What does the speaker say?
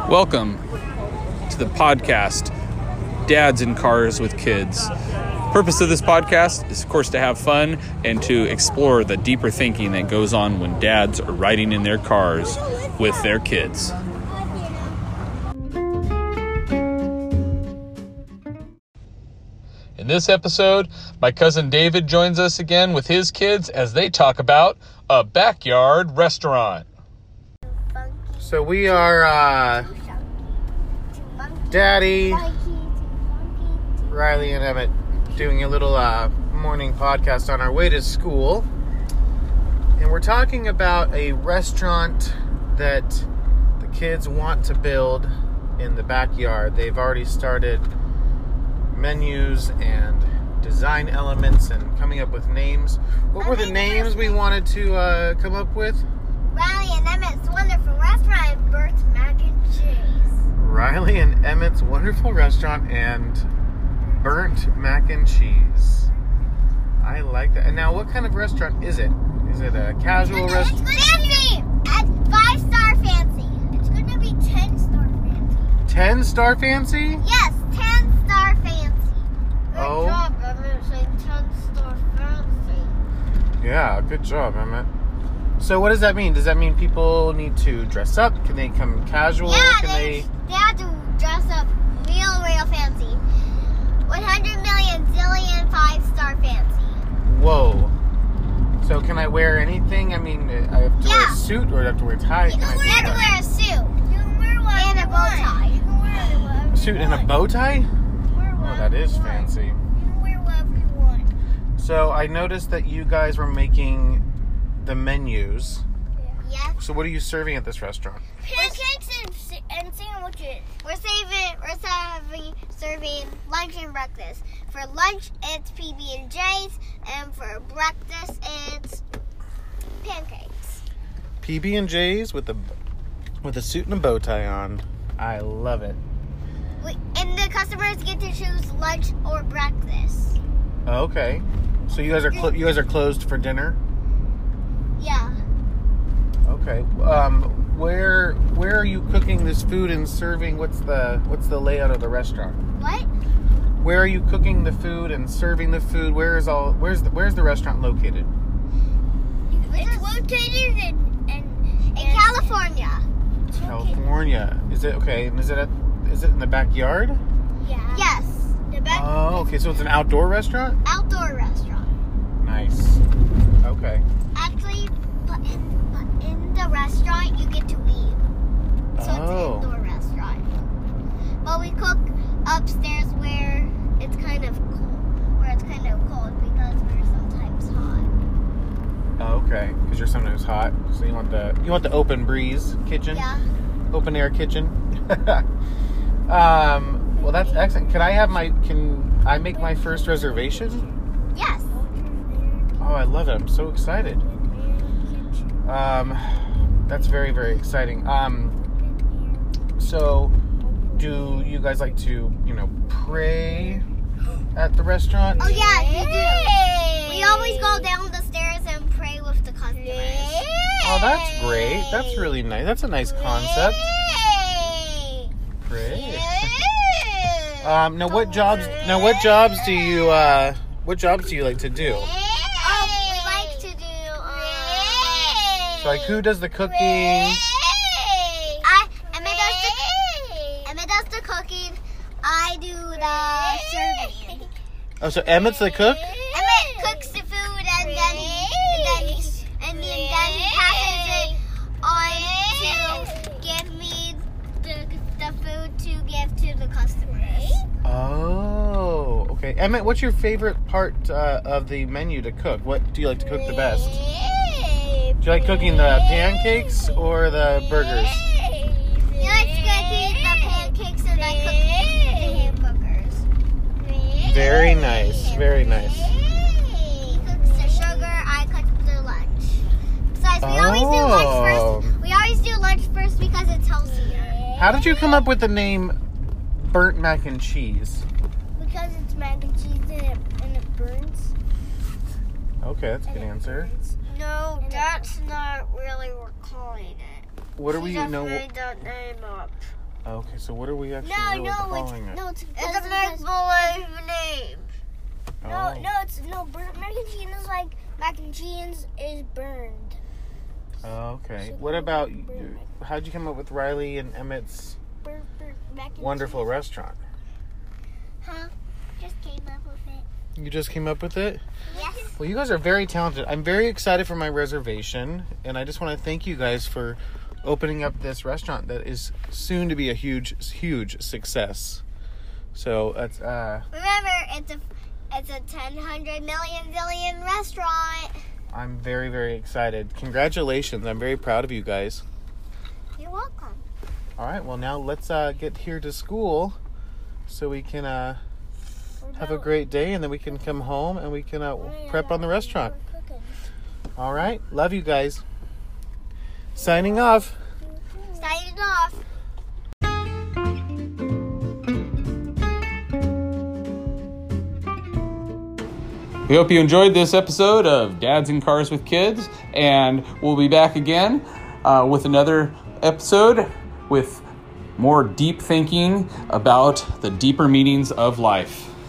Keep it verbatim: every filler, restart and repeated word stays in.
Welcome to the podcast, Dads in Cars with Kids. Purpose of this podcast is, of course, to have fun and to explore the deeper thinking that goes on when dads are riding in their cars with their kids. In this episode, my cousin David joins us again with his kids as they talk about a backyard restaurant. So we are uh, Daddy, Riley, and Emmett doing a little uh, morning podcast on our way to school. And we're talking about a restaurant that the kids want to build in the backyard. They've already started menus and design elements and coming up with names. What were the names we wanted to uh, come up with? Riley and Emmett's Wonderful Restaurant and Bert's Mac and Cheese. Riley and Emmett's Wonderful Restaurant and Burnt Mac and Cheese. I like that. And now, what kind of restaurant is it? Is it a casual restaurant? It's fancy! At five star fancy. It's going to be ten star fancy. ten star fancy? Yes, ten star fancy. Good Oh. job, Emmett, saying ten star fancy. Yeah, good job, Emmett. So what does that mean? Does that mean people need to dress up? Can they come casual? Yeah, Can they, they... they have to dress up real, real fancy. one hundred million zillion five star fancy. Whoa. So can I wear anything? I mean, I have to wear Yeah. a suit or do I have to wear a tie? You Can can I wear, do you can that? wear a suit. You can wear one and a bow tie. You can wear whatever A suit and a bow tie? Oh, that is fancy. You can wear whatever you want. So I noticed that you guys were making the menus. Yeah. So what are you serving at this restaurant? Pancakes and, and sandwiches. We're saving. We're serving serving lunch and breakfast. For lunch, it's P B and J's, and for breakfast, it's pancakes. P B and J's with a with a suit and a bow tie on. I love it. We, and the customers get to choose lunch or breakfast. Okay. So you guys are clo- you guys are closed for dinner? Yeah. Okay. Um, where where are you cooking this food and serving? What's the what's the layout of the restaurant? What? Where are you cooking the food and serving the food? Where is all where's the where's the restaurant located? It's located in in, in California. California. Is it okay? And is it at is it in the backyard? Yeah. Yes. The back. Oh, okay. So it's an outdoor restaurant? Outdoor restaurant. Nice. Okay. Actually, but in, but in the restaurant, you get to eat. So Oh. it's an indoor restaurant. But we cook upstairs where it's kind of cold, where it's kind of cold because we're sometimes hot. Oh, okay. Because you're sometimes hot, so you want the you want the open breeze kitchen, Yeah. open air kitchen. um. Well, that's excellent. Can I have my? Can I make my first reservation? Yes. Oh, I love it. I'm so excited. Um, that's very, very exciting. Um, so do you guys like to, you know, pray at the restaurant? Oh yeah, we do. We always go down the stairs and pray with the customers. Oh, that's great. That's really nice. That's a nice concept. Pray. Um, now what jobs? Now what jobs do you? Uh, what jobs do you like to do? Oh, we like to do. Um, So, like, who does the cooking? I Emma does the Emma does the cooking. I do the serving. Oh, so Emmett's the cook? Emmett cooks the food and then he and then he, and then he passes it on to give me the the food to give to the customers. Oh, okay. Emmett, what's your favorite part uh, of the menu to cook? What do you like to cook the best? Do you like cooking the pancakes or the burgers? He likes cooking the pancakes and I cook the hamburgers. Very nice, very nice. He cooks the sugar, I cook the lunch. Besides, we always do lunch Oh. first. We always do lunch first because it's healthier. How did you come up with the name Burnt Mac and Cheese? Because it's mac and cheese and it, and it burns. Okay, that's a good answer. No, that's not really what we're calling it. What do we She just know? made that name up. Okay, so what are we actually No, really no, calling it's it? no, it's It's it's a microwave name. Oh. No, no, it's no. Burnt mac and cheese is like mac and cheese is burned. Oh, okay. So What we about, can burn you- it. how'd you come up with Riley and Emmett's Burnt, burnt mac and wonderful cheese. restaurant? Huh? Just came up with it. You just came up with it? Yes. Well, you guys are very talented. I'm very excited for my reservation, and I just want to thank you guys for opening up this restaurant that is soon to be a huge, huge success. So it's uh, Remember, it's a it's a ten hundred million billion restaurant. I'm very, very excited. Congratulations! I'm very proud of you guys. You're welcome. All right, well now let's uh, get here to school, so we can uh, have a great day, and then we can come home and we can uh, prep on the restaurant. All right, love you guys. Signing off. Signing off. We hope you enjoyed this episode of Dads in Cars with Kids, and we'll be back again uh, with another episode with more deep thinking about the deeper meanings of life.